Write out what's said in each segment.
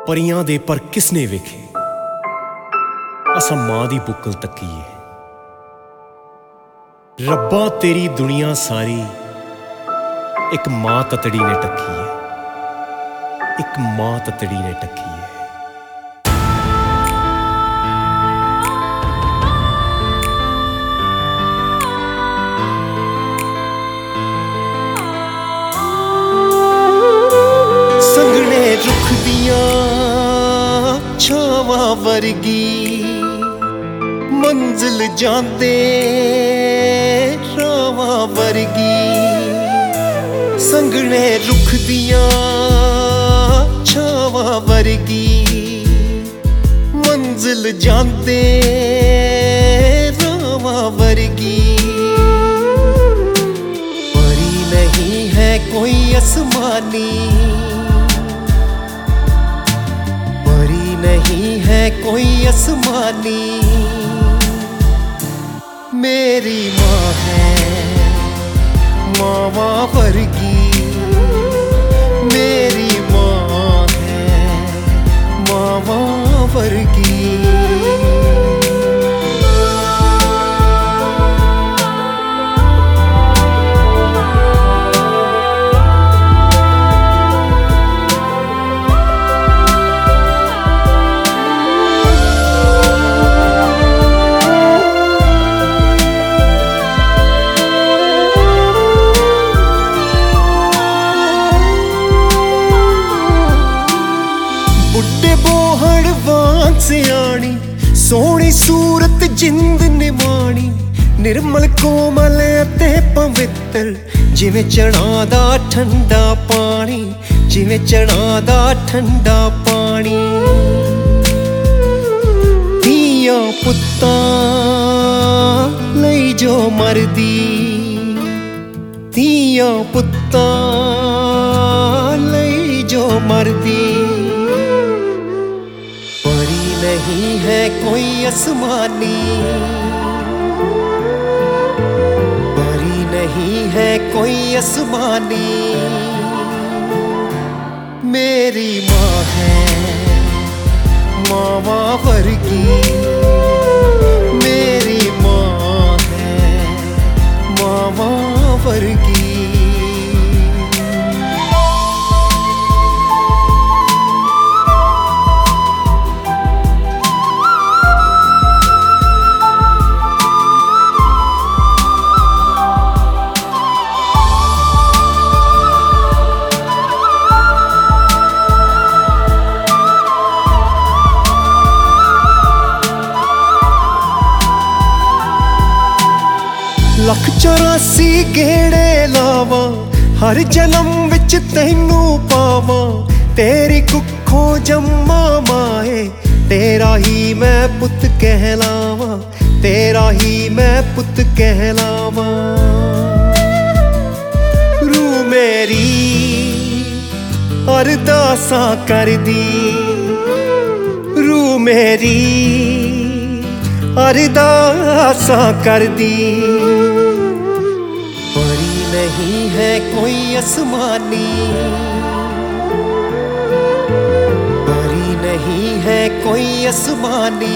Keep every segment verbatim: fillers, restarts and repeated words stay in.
परियां दे पर किसने वेखे, असां मां दी बुक्कल तकीए। रब्बा तेरी दुनिया सारी एक मां ततड़ी ने टकी है, एक मां ततड़ी ने टकी है। संगने रुख दियां छावां वर्गी मंजिल जांदे रावां वर्गी। संगने रुख दियां छावां वर्गी मंजिल जांदे रावां वर्गी। परी नहीं है कोई आसमानी, परी नहीं है कोई आसमानी, मेरी माँ है मावा वर्गी। मेरी माँ है मावा वर्गी। बुड्ढे बोहड़ वांग सियाणी सोहनी सूरत जिंद निमाणी, निर्मल कोमल ते पवित्र जिवें चना दा ठंडा पानी, जिवें चना दा ठंडा पानी। धीयां पुत्तां लई जो मरदी, धीयां पुत्तां लई जो मरदी। नहीं है कोई आसमानी, परी नहीं है कोई आसमानी, मेरी माँ है मावा वर्गी। मेरी माँ है मावा वर्गी। लख चौरासी गेड़े लावां हर जन्म विच तैनू पावां। तेरी कुखों जम्मा माए तेरा ही मैं पुत कहलावां, तेरा ही मैं पुत कहलावां। रूह मेरी अरदासां करदी, रूह मेरी अरदासां करदी। परी नहीं है कोई आसमानी, परी नहीं है कोई आसमानी,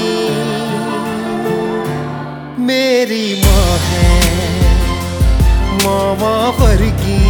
मेरी माँ है मावा वर्गी।